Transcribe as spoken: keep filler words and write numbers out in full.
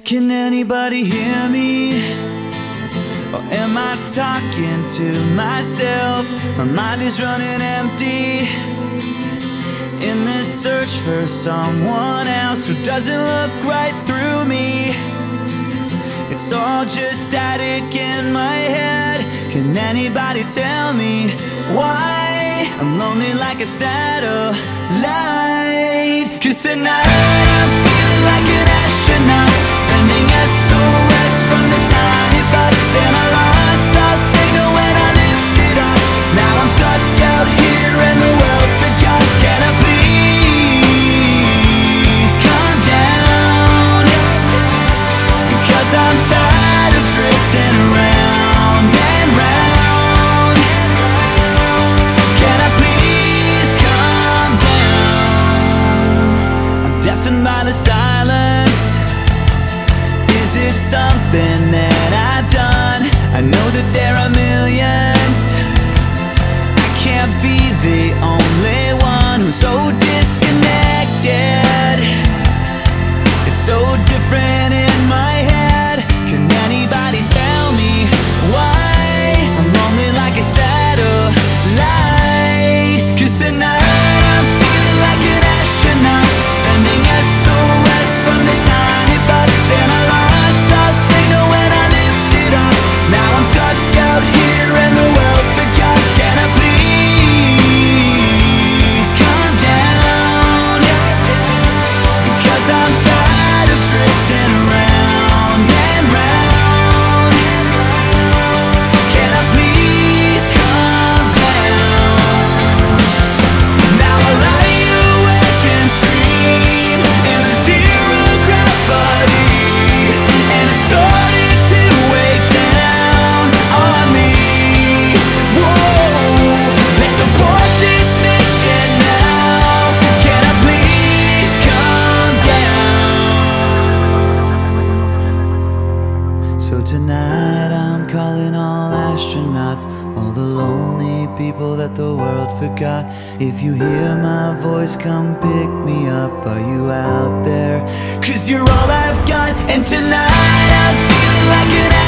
Can anybody hear me? Or am I talking to myself? My mind is running empty in this search for someone else who doesn't look right through me. It's all just static in my head. Can anybody tell me why I'm lonely like a satellite? 'Cause tonight I'm feeling like an astronaut, sending S O S from this tiny box. And I lost all signal when I lifted up. Now I'm stuck out here and the world forgot. Can I please calm down? 'Cause I'm tired of drifting around and round. Can I please calm down? I'm deafened by the silence. Is it something that I've done? I know that there are millions. I can't be the only one who's so disconnected. It's so different in my head. Can anybody tell me why I'm lonely like a satellite? 'Cause tonight I'm feeling like an astronaut, sending S O S from this tiny box. And I lost all signal when I lifted up. Now I'm stuck out here and the world forgot. Can I please calm down? 'Cause I'm tired of drifting around and round. Can I please calm down? Now I lie awake and scream in the zero gravity, and it started to weigh down on me. Whoa, let's abort this mission now. Can I please calm down? So tonight I'm calling all astronauts, all the lonely people that the world forgot. If you hear my voice, come pick me up. Are you out there? 'Cause you're all I've got. And tonight I'm feeling like an